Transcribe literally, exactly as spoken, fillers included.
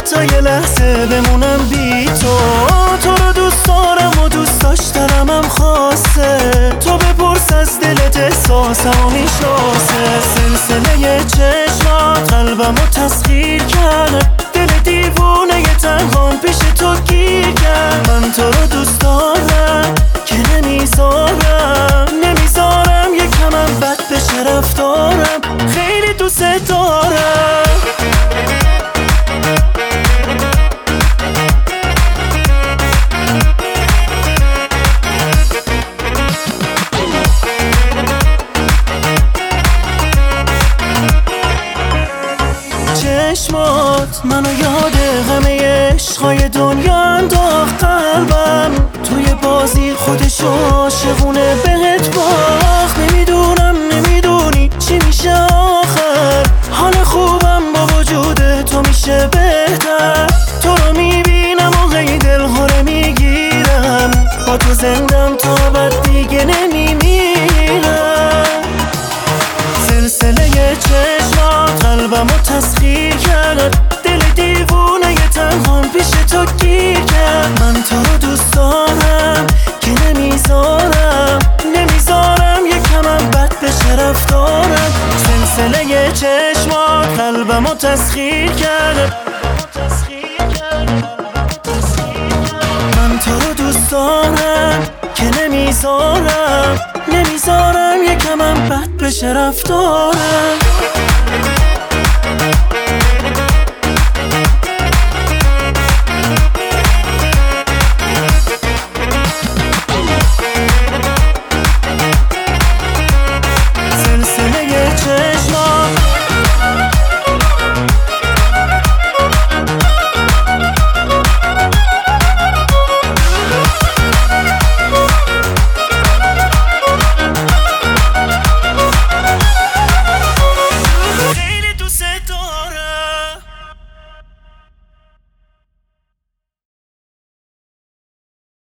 حتی یه لحظه بمونم بی تو. تو رو دوست دارم و دوست داشتنم هم خاصه، تو بپرس از دلت احساسم و میشناسه. سلسله چشمات قلبمو تسخیر کرد، دل دیوونه ی تنهام پیش تو گیر کرد. من تو رو دوست دارم که نمیذارم نمیذارم یکمم بد بشه رفتارم، خیلی دوست دارم. چشمات منو یاد همه عشقای دنیا انداخت، قلبم توی بازی خودشو عاشقونه بهت باخت. نمیدونم نمیدونی چی میشه آخر، حال خوبم با وجود تو میشه بهتر. تو رو میبینم و هی دلهوره میگیرم، با تو زندم تا بعد دیگه نمیمیرم. سلسله چشمات قلبمو تسخیر کرد، دل دیوونه ی تنهام پیش تو گیر کرد. من تو رو دوست دارم که نمیذارم نمیذارم یکمم بد بشه رفتارم. سلسله چشمات قلبمو تسخیر کرد، من تو رو دوست دارم که نمیذارم نمیذارم یکمم بد بشه رفتارم.